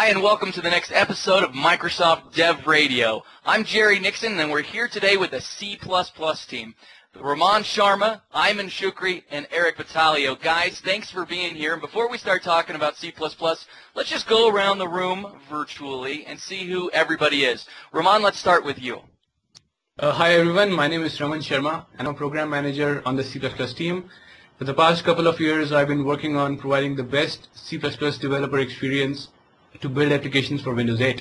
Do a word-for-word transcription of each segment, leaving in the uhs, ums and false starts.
Hi, and welcome to the next episode of Microsoft Dev Radio. I'm Jerry Nixon, and we're here today with the C plus plus team. Raman Sharma, Ayman Shukri, and Eric Battaglio. Guys, thanks for being here. And before we start talking about C plus plus, let's just go around the room virtually and see who everybody is. Raman, let's start with you. Uh, hi everyone, my name is Raman Sharma, and I'm a program manager on the C plus plus team. For the past couple of years, I've been working on providing the best C plus plus developer experience to build applications for Windows eight.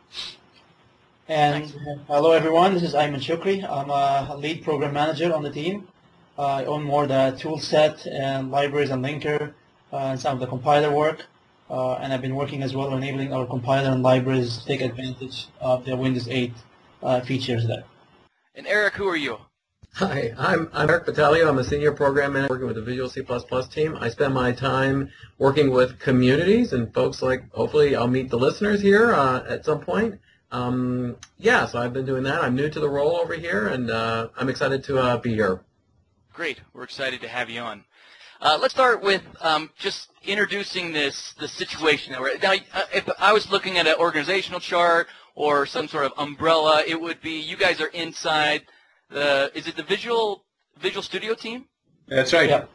And hello everyone, this is Ayman Shukri. I'm a lead program manager on the team. Uh, I own more the tool set and libraries and linker uh, and some of the compiler work. Uh, and I've been working as well on enabling our compiler and libraries to take advantage of the Windows eight uh, features there. And Eric, who are you? Hi, I'm, I'm Eric Battaglio. I'm a senior program manager working with the Visual C plus plus team. I spend my time working with communities and folks like, hopefully I'll meet the listeners here uh, at some point. Um, yeah, so I've been doing that. I'm new to the role over here, and uh, I'm excited to uh, be here. Great. We're excited to have you on. Uh, let's start with um, just introducing this the situation. That we're, now, if I was looking at an organizational chart or some sort of umbrella, it would be you guys are inside the, is it the Visual Visual Studio team? That's right. Yeah.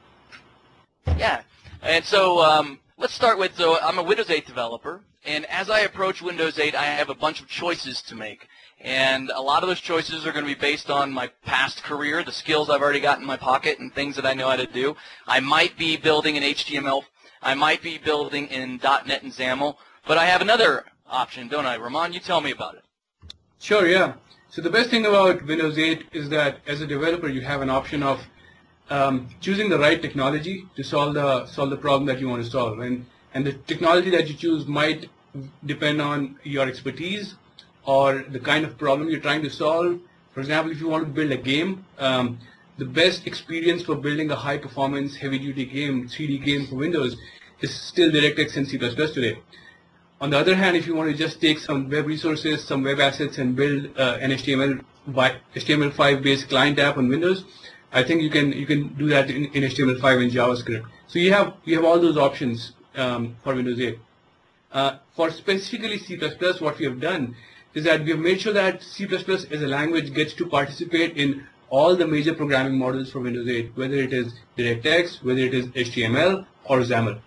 Yeah. And so um, let's start with, so I'm a Windows eight developer, and as I approach Windows eight, I have a bunch of choices to make. And a lot of those choices are going to be based on my past career, the skills I've already got in my pocket, and things that I know how to do. I might be building in H T M L. I might be building in dot net and XAML. But I have another option, don't I? Raman, you tell me about it. Sure, yeah. So the best thing about Windows eight is that as a developer, you have an option of um, choosing the right technology to solve the solve the problem that you want to solve. And, and the technology that you choose might depend on your expertise or the kind of problem you're trying to solve. For example, if you want to build a game, um, the best experience for building a high-performance, heavy-duty game, three D game for Windows is still DirectX and C plus plus today. On the other hand, if you want to just take some web resources, some web assets, and build uh, an H T M L five based client app on Windows, I think you can you can do that in, in H T M L five and JavaScript. So you have you have all those options um, for Windows eight. Uh, for specifically C plus plus, what we have done is that we have made sure that C plus plus as a language gets to participate in all the major programming models for Windows eight, whether it is DirectX, whether it is H T M L, or XAML.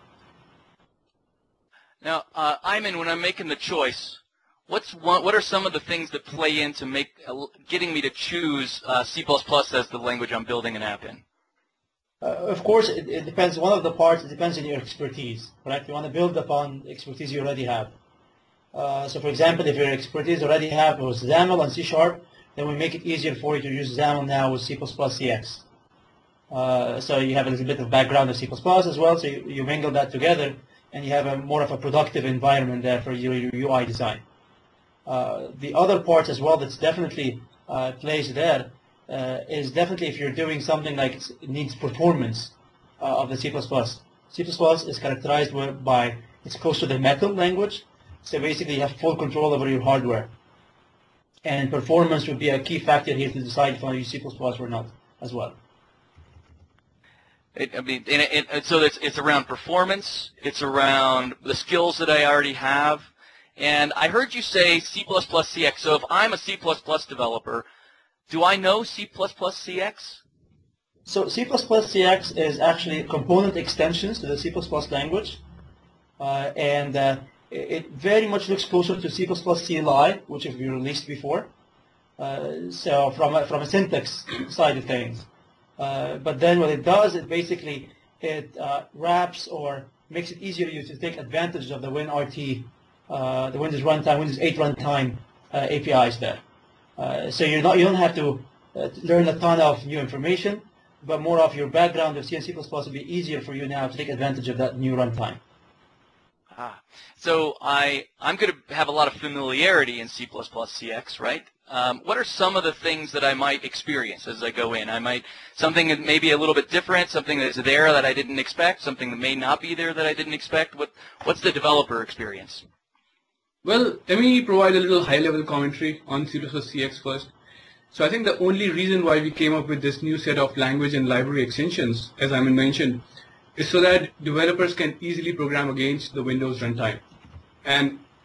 Now, uh, Ayman, when I'm making the choice, what's one, what are some of the things that play into make, uh, getting me to choose uh, C plus plus as the language I'm building an app in? Uh, of course, it, it depends. One of the parts, it depends on your expertise, right? You want to build upon expertise you already have. Uh, so, for example, if your expertise already have was XAML and C Sharp, then we make it easier for you to use XAML now with C plus plus C X. Uh, so you have a little bit of background of C plus plus as well, so you, you mingle that together, and you have a more of a productive environment there for your, your U I design. Uh, the other part as well that's definitely uh, plays there uh, is definitely if you're doing something like it needs performance uh, of the C plus plus. C plus plus is characterized by, it's close to the metal language, so basically you have full control over your hardware. And performance would be a key factor here to decide if you want to use C plus plus or not as well. It, I mean, and it, it, so it's, it's around performance, it's around the skills that I already have, and I heard you say C plus plus C X, so if I'm a C plus plus developer, do I know C plus plus C X? So C plus plus C X is actually component extensions to the C plus plus language, uh, and uh, it very much looks closer to C plus plus C L I, which have been released before, uh, so from a, from a syntax side of things. Uh, but then what it does, it basically it uh, wraps or makes it easier for you to take advantage of the WinRT, uh, the Windows runtime, Windows eight runtime uh, A P Is there. Uh, so you're not, you don't have to uh, learn a ton of new information, but more of your background of C and C plus plus will be easier for you now to take advantage of that new runtime. Ah, so I, I'm going to have a lot of familiarity in C plus plus C X, right? Um, what are some of the things that I might experience as I go in? I might, something that may be a little bit different, something that's there that I didn't expect, something that may not be there that I didn't expect. What, what's the developer experience? Well, let me provide a little high-level commentary on C plus plus C X first. So I think the only reason why we came up with this new set of language and library extensions, as Ayman mentioned, is so that developers can easily program against the Windows runtime. And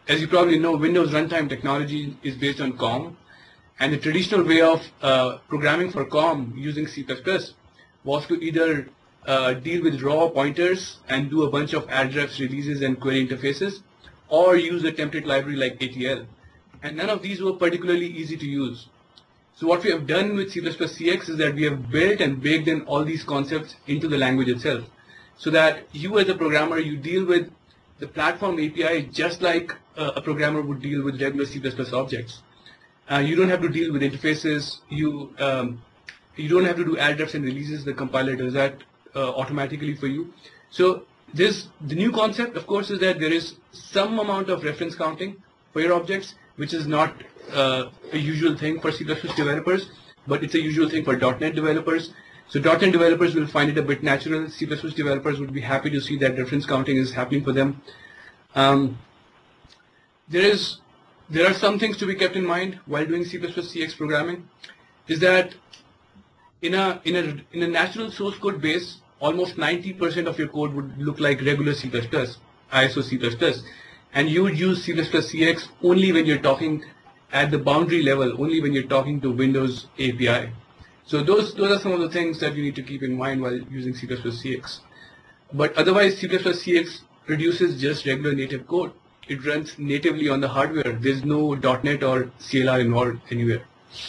as you probably know, Windows runtime technology is based on COM, and the traditional way of uh, programming for COM using C plus plus was to either uh, deal with raw pointers and do a bunch of address releases and query interfaces, or use a template library like A T L. And none of these were particularly easy to use. So what we have done with C plus plus C X is that we have built and baked in all these concepts into the language itself, so that you as a programmer, you deal with the platform A P I just like uh, a programmer would deal with regular C plus plus objects. Uh, you don't have to deal with interfaces. You um, you don't have to do address and releases. The compiler does that uh, automatically for you. So this the new concept, of course, is that there is some amount of reference counting for your objects, which is not uh, a usual thing for C plus plus developers, but it's a usual thing for dot net developers. So dot net developers will find it a bit natural. C plus plus developers would be happy to see that reference counting is happening for them. Um, there is, there are some things to be kept in mind while doing C plus plus C X programming. Is that in a in a in a natural source code base, almost ninety percent of your code would look like regular C plus plus, I S O C plus plus, and you would use C plus plus C X only when you're talking at the boundary level, only when you're talking to Windows A P I. So those those are some of the things that you need to keep in mind while using C plus plus C X. But otherwise, C plus plus C X produces just regular native code. It runs natively on the hardware. There's no dot net or C L R involved anywhere.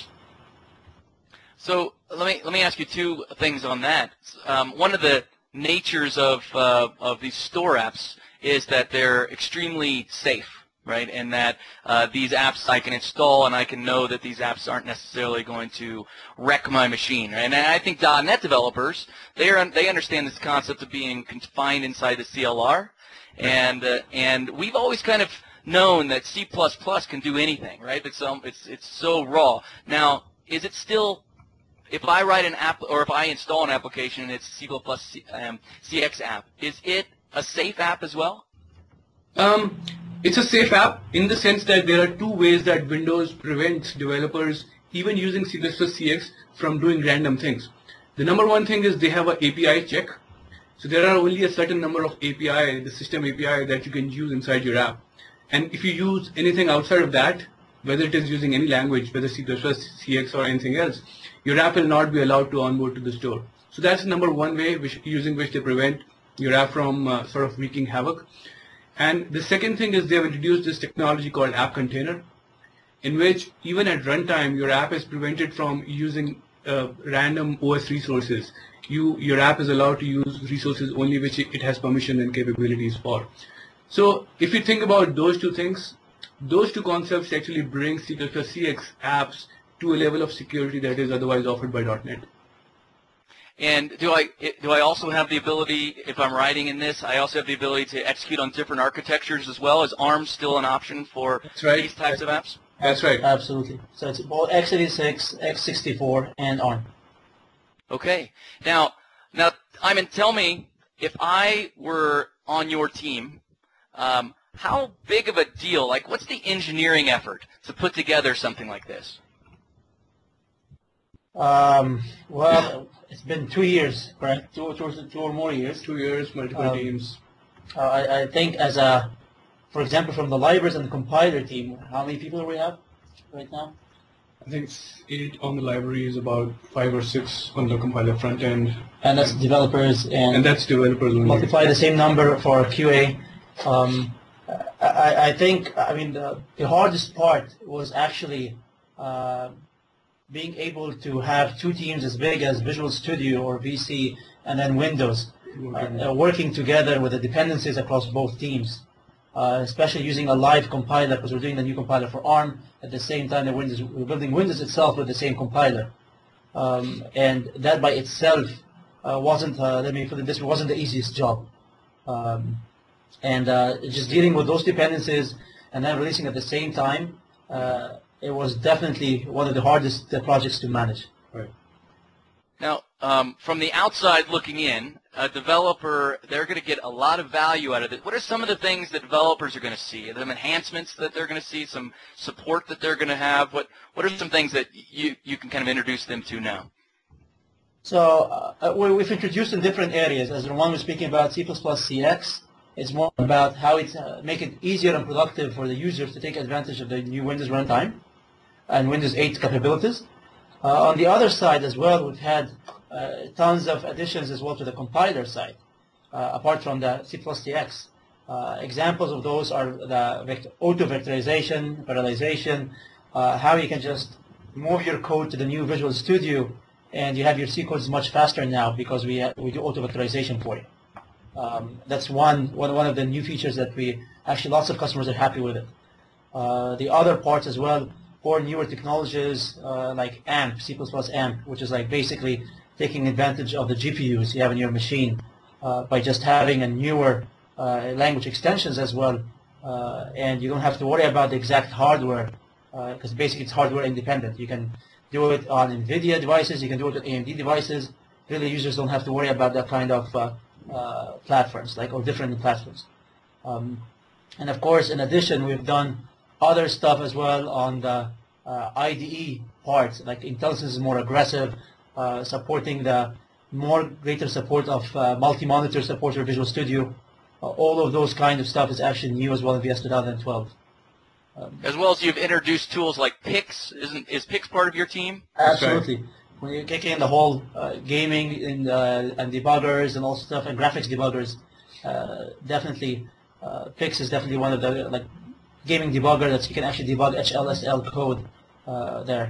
So let me let me ask you two things on that. Um, one of the natures of uh, of these store apps is that they're extremely safe, right? And that uh, these apps I can install and I can know that these apps aren't necessarily going to wreck my machine. Right? And I think dot net developers, they are they understand this concept of being confined inside the C L R, and uh, and we've always kind of known that C plus plus can do anything, right? It's um it's it's so raw. Now, is it still, if I write an app or if I install an application and it's C plus plus C, um, C X app, is it a safe app as well? Um, it's a safe app in the sense that there are two ways that Windows prevents developers, even using C plus plus C X, from doing random things. The number one thing is they have an A P I check. So there are only a certain number of A P I, the system A P I, that you can use inside your app. And if you use anything outside of that, whether it is using any language, whether C plus plus, C X, or anything else, your app will not be allowed to onboard to the store. So that's number one way which, using which they prevent your app from uh, sort of wreaking havoc. And the second thing is they have introduced this technology called App Container, in which even at runtime, your app is prevented from using uh, random O S resources. You, your app is allowed to use resources only which it has permission and capabilities for. So if you think about those two things, those two concepts actually bring C plus plus C X apps to a level of security that is otherwise offered by dot net. And do I do I also have the ability, if I'm writing in this, I also have the ability to execute on different architectures as well? Is ARM still an option for right. these types of apps? That's right. Absolutely. So it's both x eighty-six, x sixty-four, and ARM. Okay. Now, now, Ayman, tell me, if I were on your team, um, how big of a deal, like what's the engineering effort to put together something like this? Um, well, it's been two years, correct? Two, two, two or more years. Two years, multiple Um, teams. Uh, I, I think as a, for example, from the libraries and the compiler team, how many people do we have right now? I think it's eight on the library, is about five or six on the compiler front end. And that's developers and, And that's developers only. multiply the same number for Q A. Um, I, I think, I mean, the, the hardest part was actually uh, being able to have two teams as big as Visual Studio or V C and then Windows uh, working together with the dependencies across both teams, uh, especially using a live compiler, because we're doing the new compiler for ARM at the same time that Windows, we're building Windows itself with the same compiler. Um, and that by itself uh, wasn't, uh, let me put it this way, wasn't the easiest job. Um, and uh, just dealing with those dependencies and then releasing at the same time, uh, it was definitely one of the hardest uh, projects to manage. Right. Now, um, from the outside looking in, a developer, they're going to get a lot of value out of it. What are some of the things that developers are going to see? Are there enhancements that they're going to see, some support that they're going to have? What What are some things that you, you can kind of introduce them to now? So uh, we, we've introduced in different areas. As Roman was speaking about C plus plus C X, It's more about how it's uh, make it easier and productive for the users to take advantage of the new Windows runtime and Windows eight capabilities. Uh, on the other side as well, we've had uh, tons of additions as well to the compiler side, uh, apart from the C plus T X. Uh, examples of those are the vector, auto-vectorization, parallelization, uh, how you can just move your code to the new Visual Studio, and you have your C codes much faster now because we ha we do auto-vectorization for you. Um, that's one, one one of the new features that we actually lots of customers are happy with it. Uh, the other parts as well for newer technologies uh, like AMP, C plus plus AMP, which is like basically taking advantage of the G P Us you have in your machine uh, by just having a newer uh, language extensions as well, uh, and you don't have to worry about the exact hardware because uh, basically it's hardware independent. You can do it on NVIDIA devices, you can do it on A M D devices. Really, users don't have to worry about that kind of uh, uh, platforms, like or different platforms. Um, and of course, in addition, we've done other stuff as well on the uh, I D E part, like IntelliSense is more aggressive, uh, supporting the more greater support of uh, multi-monitor support for Visual Studio. Uh, all of those kind of stuff is actually new as well in V S twenty twelve. Um, As well as you've introduced tools like Pix. Isn't is Pix part of your team? Absolutely. When you kick in the whole uh, gaming and, uh, and debuggers and all stuff and graphics debuggers, uh, definitely uh, Pix is definitely one of the like gaming debugger that you can actually debug H L S L code uh, there.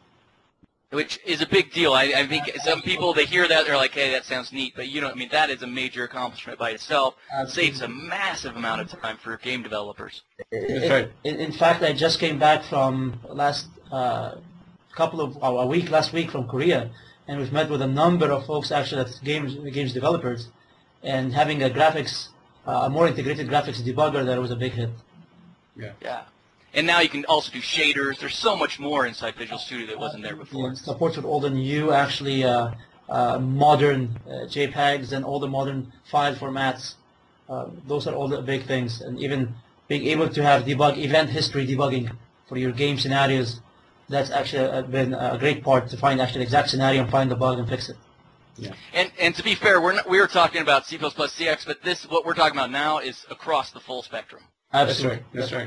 Which is a big deal. I, I think some people, they hear that, they're like, hey, that sounds neat. But you know, I mean, that is a major accomplishment by itself. It saves a massive amount of time for game developers. That's right. In, in fact, I just came back from last uh, couple of, oh, a week, last week from Korea, and we've met with a number of folks actually that's games, games developers, and having a graphics, uh, a more integrated graphics debugger there was a big hit. Yeah. Yeah. And now you can also do shaders. There's so much more inside Visual Studio that wasn't there before. Yeah, supports with all the new, actually, uh, uh, modern uh, JPEGs and all the modern file formats. Uh, those are all the big things. And even being able to have debug event history debugging for your game scenarios, that's actually uh, been a great part to find actually the exact scenario and find the bug and fix it. Yeah. And and to be fair, we're not, we were talking about C plus plus C X, but this what we're talking about now is across the full spectrum. That's right. That's right.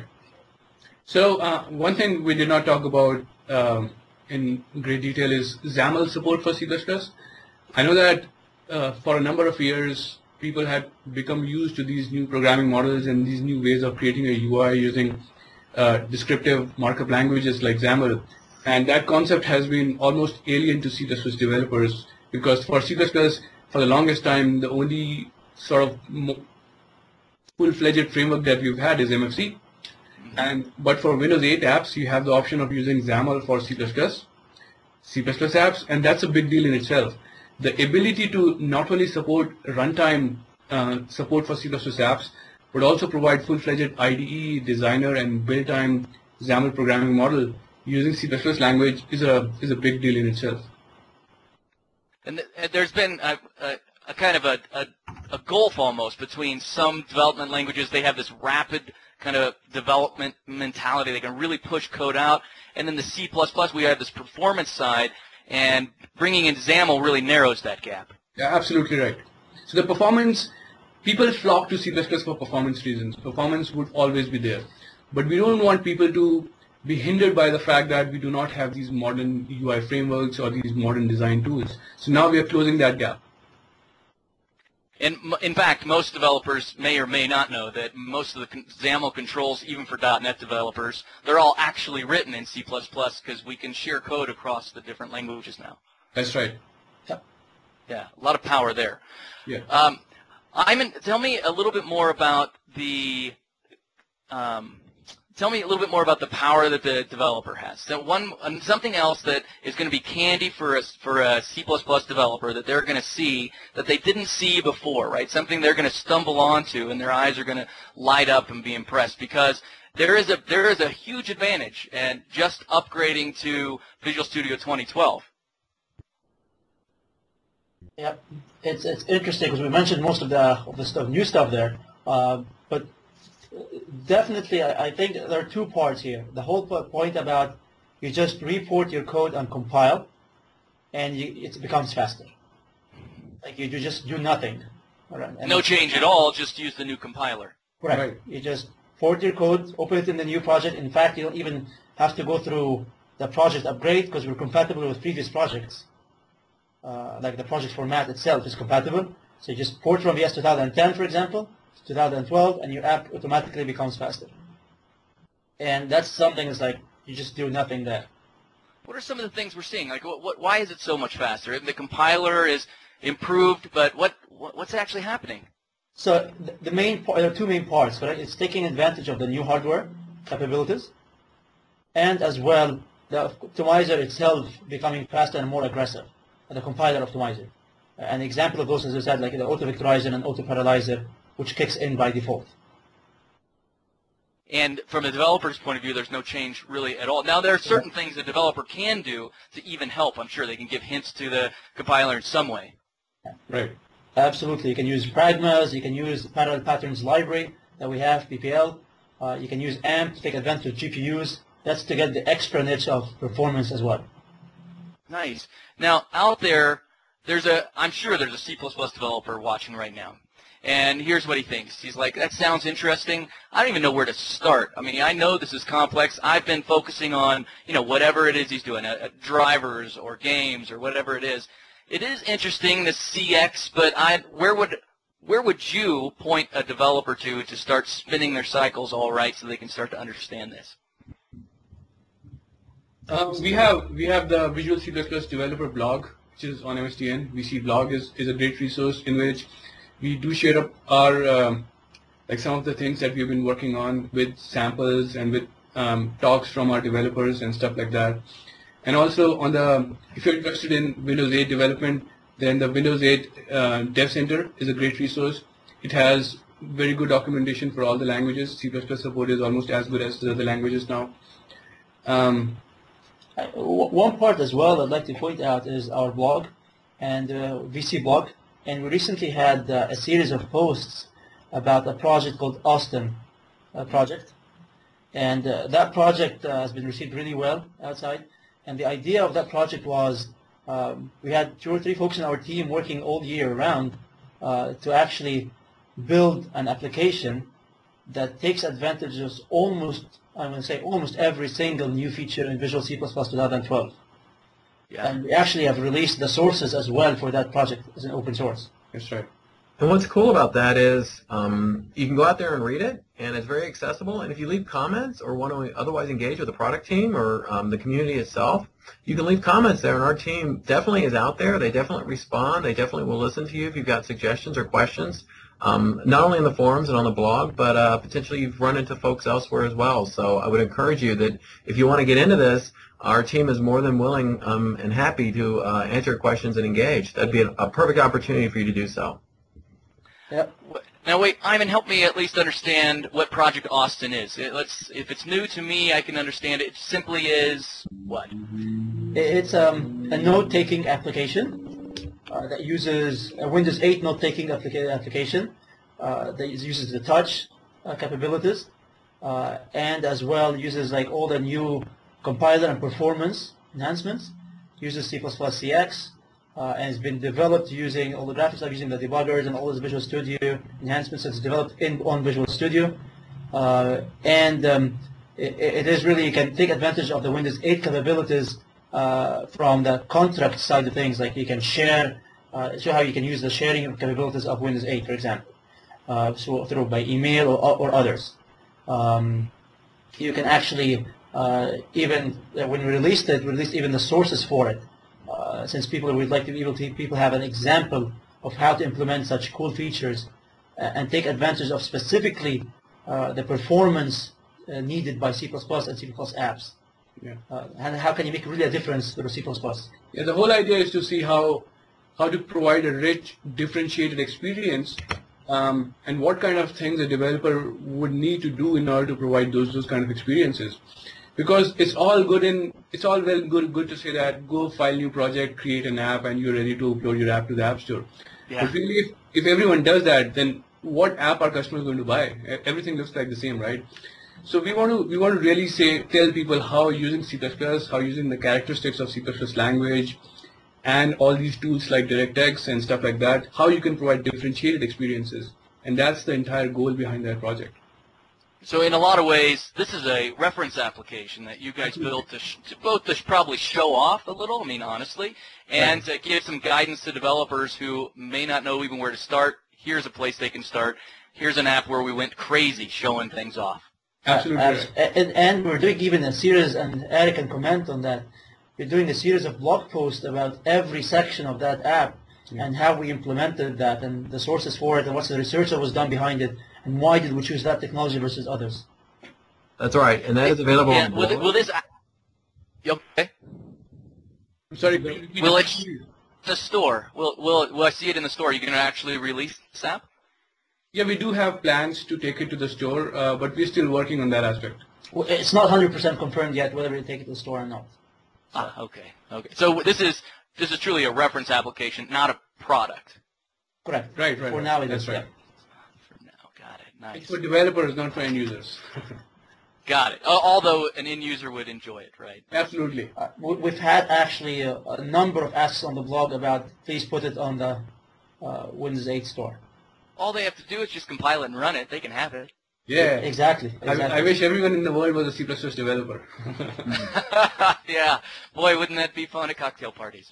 So uh, one thing we did not talk about um, in great detail is XAML support for C plus plus. I know that uh, for a number of years, people had become used to these new programming models and these new ways of creating a U I using uh, descriptive markup languages like XAML. And that concept has been almost alien to C plus plus developers because for C plus plus, for the longest time, the only sort of full-fledged framework that we've had is M F C. And but for Windows eight apps, you have the option of using XAML for C plus plus, C plus plus apps, and that's a big deal in itself. The ability to not only support runtime uh, support for C plus plus apps, but also provide full-fledged I D E, designer, and built-time XAML programming model using C plus plus language is a is a big deal in itself. And th there's been a, a, a kind of a, a, a gulf almost between some development languages. They have this rapid kind of development mentality. They can really push code out. And then the C plus plus, we have this performance side, and bringing in XAML really narrows that gap. Yeah, absolutely right. So the performance, people flock to C plus plus for performance reasons. Performance would always be there. But we don't want people to be hindered by the fact that we do not have these modern U I frameworks or these modern design tools. So now we are closing that gap. And in fact, most developers may or may not know that most of the XAML controls, even for dot net developers, they're all actually written in C plus plus because we can share code across the different languages now. That's right. Yep. Yeah, a lot of power there. Yeah. Um, Ayman, tell me a little bit more about the um, tell me a little bit more about the power that the developer has. So one, something else that is going to be candy for a, for a C plus plus developer that they're going to see that they didn't see before, right? Something they're going to stumble onto and their eyes are going to light up and be impressed because there is a there is a huge advantage in just upgrading to Visual Studio twenty twelve. Yep, it's it's interesting because we mentioned most of the of the stuff, new stuff there, uh, but definitely I, I think there are two parts here. The whole point about you just report your code and compile, and you, it becomes faster. Like you, you just do nothing, All right. And No change at all, just use the new compiler. Correct. Right. You just port your code, open it in the new project. In fact, you don't even have to go through the project upgrade because we're compatible with previous projects. Uh, like the project format itself is compatible. So you just port from V S two thousand ten, for example, to two thousand twelve, and your app automatically becomes faster. And that's something that's like, you just do nothing there. What are some of the things we're seeing? Like, what, what, why is it so much faster? The compiler is improved, but what, what what's actually happening? So the, the main part, there are two main parts, right? It's taking advantage of the new hardware capabilities, and as well the optimizer itself becoming faster and more aggressive, the compiler optimizer. An example of those, as I said, like the auto-vectorizer and auto-parallelizer, which kicks in by default. And from a developer's point of view, there's no change really at all. Now, there are certain things a developer can do to even help. I'm sure they can give hints to the compiler in some way. Right. Absolutely. You can use pragmas, you can use the parallel patterns library that we have, P P L. Uh, you can use AMP to take advantage of G P Us. That's to get the extra niche of performance as well. Nice. Now, out there, there's a, I'm sure there's a C plus plus developer watching right now. And here's what he thinks. He's like, that sounds interesting. I don't even know where to start. I mean, I know this is complex. I've been focusing on, you know, whatever it is he's doing, uh, drivers or games or whatever it is. It is interesting, the C X, but I, where would where would you point a developer to to start spinning their cycles all right so they can start to understand this? Uh, we have we have the Visual C plus plus developer blog, which is on M S T N. V C blog is, is a great resource in which we do share up our um, like some of the things that we've been working on with samples and with um, talks from our developers and stuff like that. And also on the, if you're interested in Windows eight development, then the Windows eight uh, Dev Center is a great resource. It has very good documentation for all the languages. C plus plus support is almost as good as the other languages now. Um, Uh, w- One part as well I'd like to point out is our blog and uh, V C blog. And we recently had uh, a series of posts about a project called Austin uh, project. And uh, that project uh, has been received really well outside. And the idea of that project was um, we had two or three folks in our team working all year round uh, to actually build an application that takes advantage of almost, I'm going to say almost every single new feature in Visual C plus plus twenty twelve. Yeah. And we actually have released the sources as well for that project as an open source. that's right. And what's cool about that is um, you can go out there and read it, and it's very accessible. And if you leave comments or want to otherwise engage with the product team or um, the community itself, you can leave comments there, and our team definitely is out there. They definitely respond. They definitely will listen to you if you've got suggestions or questions, um, not only in the forums and on the blog, but uh, potentially you've run into folks elsewhere as well. So I would encourage you that if you want to get into this, our team is more than willing um, and happy to uh, answer your questions and engage. That'd be a, a perfect opportunity for you to do so. Yep. Now wait, Ivan, help me at least understand what Project Austin is. It, let's, if it's new to me, I can understand it. It simply is what? It's um, a note-taking application uh, that uses a Windows eight note-taking applica application uh, that uses the touch uh, capabilities uh, and as well uses like all the new compiler and performance enhancements, uses C plus plus C X, uh, and it's been developed using all the graphics are using the debuggers and all the Visual Studio enhancements that's developed in on Visual Studio. Uh, and um, it, it is really, you can take advantage of the Windows eight capabilities uh, from the contract side of things, like you can share, uh, show how you can use the sharing capabilities of Windows eight, for example, uh, so through by email or, or others. Um, you can actually uh, even, uh, when we released it, we released even the sources for it, uh, since people would like to be able to, people have an example of how to implement such cool features uh, and take advantage of specifically uh, the performance uh, needed by C plus plus and C plus plus apps. Yeah. Uh, and how can you make really a difference with C plus plus? Yeah, the whole idea is to see how how to provide a rich, differentiated experience, um, and what kind of things a developer would need to do in order to provide those those kind of experiences. Because it's all good in it's all well good good to say that go file new project, create an app, and you're ready to upload your app to the App Store. Yeah. But really, if, if everyone does that, then what app are customers going to buy? E- Everything looks like the same, right? So we want to we want to really say tell people how using C plus plus, how using the characteristics of C plus plus language, and all these tools like DirectX and stuff like that, how you can provide differentiated experiences. And that's the entire goal behind that project. So in a lot of ways, this is a reference application that you guys built to, sh to both to sh probably show off a little, I mean, honestly, and to give some guidance to developers who may not know even where to start. Here's a place they can start. Here's an app where we went crazy showing things off. Absolutely. Uh, right. and, and we're doing even a series, and Eric can comment on that. We're doing a series of blog posts about every section of that app yeah. and how we implemented that and the sources for it and what's the research that was done behind it and why did we choose that technology versus others. That's right, and that is available. Yeah, will, it, will this? Okay. I'm sorry. Will it the store? Will will will I see it in the store? Are you going to actually release this app? Yeah, we do have plans to take it to the store, uh, but we're still working on that aspect. Well, it's not one hundred percent confirmed yet whether we take it to the store or not. Ah, okay, okay. So this is this is truly a reference application, not a product. Correct. Right, right. For right. now, it That's is. right. Yeah. For now, got it. Nice. It's for developers, not for end users. Got it. Uh, although an end user would enjoy it, right? Absolutely. Uh, we- we've had actually a, a number of asks on the blog about please put it on the uh, Windows eight store. All they have to do is just compile it and run it. They can have it. Yeah. Exactly. exactly. I, I wish everyone in the world was a C plus plus developer. Yeah. Boy, wouldn't that be fun at cocktail parties?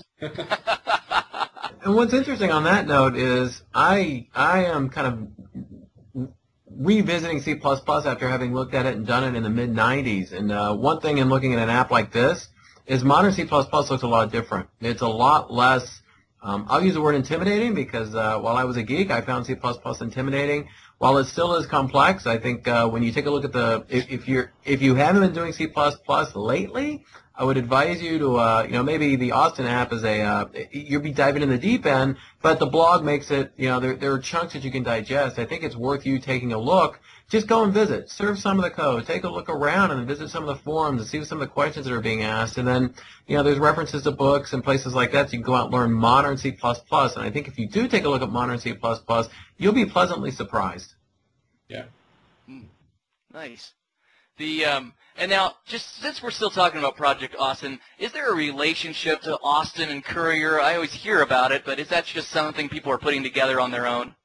And what's interesting on that note is I I am kind of revisiting C plus plus after having looked at it and done it in the mid nineties. And uh, one thing in looking at an app like this is modern C plus plus looks a lot different. It's a lot less, um, I'll use the word intimidating because uh, while I was a geek, I found C plus plus intimidating. While it still is complex, I think uh, when you take a look at the, if, if you're, if you haven't been doing C plus plus lately, I would advise you to, uh, you know, maybe the Austin app is a, uh, you'll be diving in the deep end, but the blog makes it, you know, there, there are chunks that you can digest. I think it's worth you taking a look. Just go and visit, surf some of the code, take a look around and visit some of the forums and see some of the questions that are being asked. And then, you know, there's references to books and places like that so you can go out and learn modern C plus plus. And I think if you do take a look at modern C plus plus, you'll be pleasantly surprised. Yeah. Mm, nice. The um, and now, just since we're still talking about Project Austin, is there a relationship to Austin and Courier? I always hear about it, but is that just something people are putting together on their own?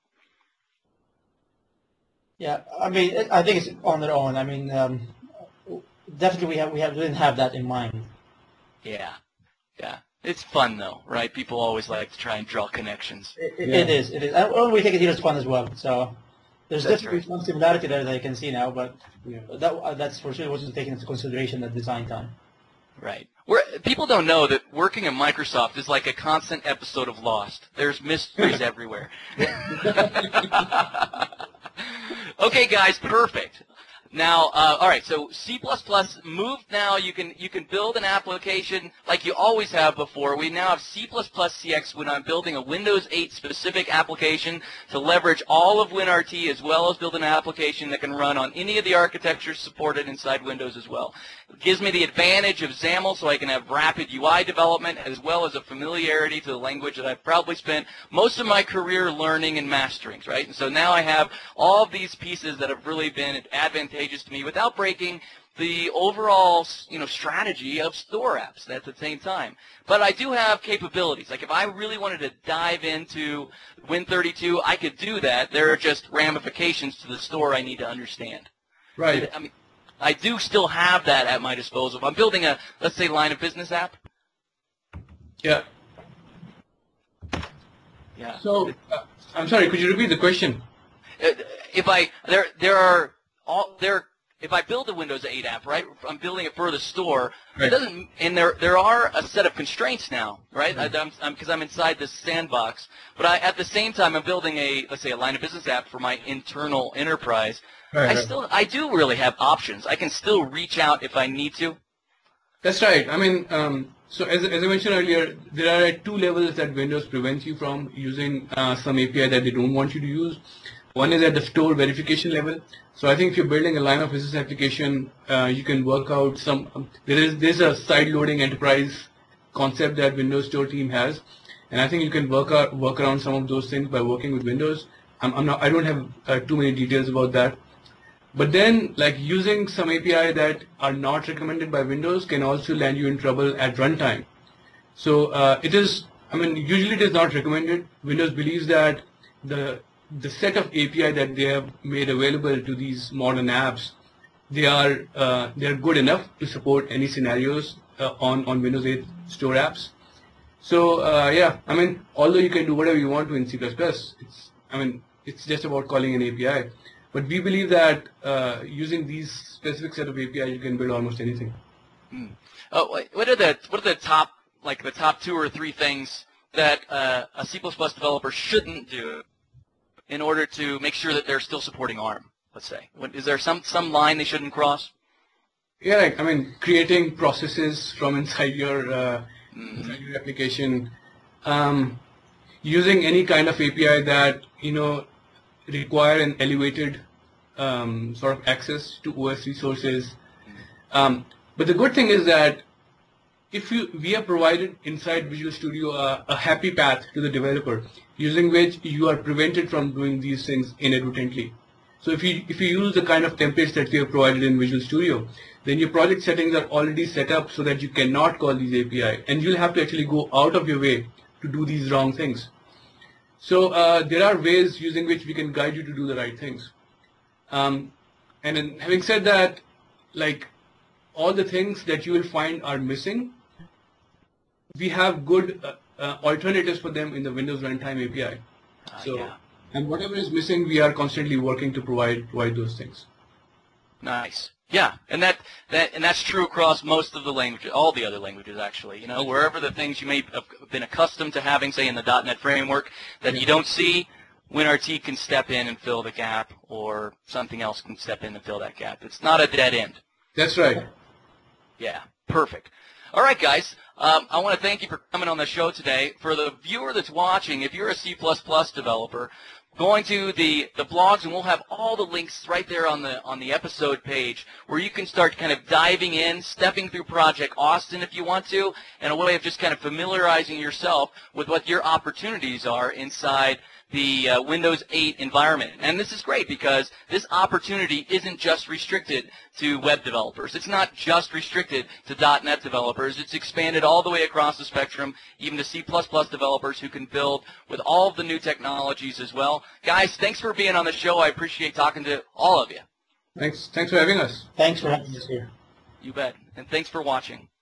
Yeah, I mean, it, I think it's on their own. I mean, um, definitely we have we have we didn't have that in mind. Yeah, yeah. It's fun though, right? People always like to try and draw connections. It, it, Yeah. it is. It is. And well, we take it here as fun as well. So there's That's definitely right. some similarity there that you can see now, but Yeah. that uh, that's for sure wasn't taken into consideration at design time. Right. We're, people don't know that working at Microsoft is like a constant episode of Lost. There's mysteries everywhere. Okay, guys, perfect. Now, uh, all right. So C plus plus moved. Now you can you can build an application like you always have before. We now have C plus plus C X when I'm building a Windows eight specific application to leverage all of WinRT as well as build an application that can run on any of the architectures supported inside Windows as well. It gives me the advantage of XAML so I can have rapid U I development as well as a familiarity to the language that I've probably spent most of my career learning and mastering, right? And so now I have all of these pieces that have really been advantageous to me without breaking the overall, you know, strategy of store apps at the same time. But I do have capabilities. Like if I really wanted to dive into Win thirty-two, I could do that. There are just ramifications to the store I need to understand. Right. I mean, I do still have that at my disposal. If I'm building a, let's say, line of business app. Yeah. Yeah. So, uh, I'm sorry, could you repeat the question? Uh, If I there there are all there if I build a Windows eight app, right? I'm building it for the store. It Right. doesn't, and there there are a set of constraints now, right? I, I'm I'm because I'm inside this sandbox. But I at the same time I'm building a let's say a line of business app for my internal enterprise. Right, I right. still I do really have options. I can still reach out if I need to. That's right. I mean, um, so as, as I mentioned earlier, there are two levels that Windows prevents you from using uh, some A P I that they don't want you to use. One is at the store verification level. So I think if you're building a line of business application, uh, you can work out some. Um, there is there's a side-loading enterprise concept that Windows Store team has, and I think you can work out work around some of those things by working with Windows. I'm, I'm not. I don't have uh, too many details about that. But then, like using some A P I that are not recommended by Windows can also land you in trouble at runtime. So uh, it is I mean, usually it is not recommended. Windows believes that the the set of A P I that they have made available to these modern apps, they are uh, they are good enough to support any scenarios uh, on on Windows eight store apps. So uh, yeah, I mean, although you can do whatever you want to in C plus plus, it's I mean it's just about calling an A P I. But we believe that uh, using these specific set of A P I, you can build almost anything. Hmm. Oh, what are the what are the top like the top two or three things that uh, a C plus plus developer shouldn't do in order to make sure that they're still supporting ARM? Let's say, what, is there some some line they shouldn't cross? Yeah, like I mean, creating processes from inside your uh, Mm-hmm. inside your application, um, using any kind of A P I that you know require an elevated um, sort of access to O S resources. Um, but the good thing is that if you we have provided inside Visual Studio a, a happy path to the developer, using which you are prevented from doing these things inadvertently. So if you if you use the kind of templates that we have provided in Visual Studio, then your project settings are already set up so that you cannot call these A P I, and you'll have to actually go out of your way to do these wrong things. So uh, there are ways using which we can guide you to do the right things. Um, and then having said that, like all the things that you will find are missing, we have good uh, uh, alternatives for them in the Windows Runtime A P I. Uh, So, yeah. and whatever is missing, we are constantly working to provide provide those things. Nice. Yeah, and that, that and that's true across most of the languages, all the other languages actually. You know, wherever the things you may have been accustomed to having, say in the dot net framework, that you don't see, WinRT can step in and fill the gap, or something else can step in and fill that gap. It's not a dead end. That's right. Yeah, perfect. All right, guys. Um, I want to thank you for coming on the show today. For the viewer that's watching, if you're a C plus plus developer, going to the, the blogs, and we'll have all the links right there on the on the episode page where you can start kind of diving in, stepping through Project Austin if you want to, and a way of just kind of familiarizing yourself with what your opportunities are inside the uh, Windows eight environment. And this is great because this opportunity isn't just restricted to web developers. It's not just restricted to dot net developers. It's expanded all the way across the spectrum, even to C plus plus developers who can build with all of the new technologies as well. Guys, thanks for being on the show. I appreciate talking to all of you. Thanks. Thanks for having us. Thanks for having us here. You bet. And thanks for watching.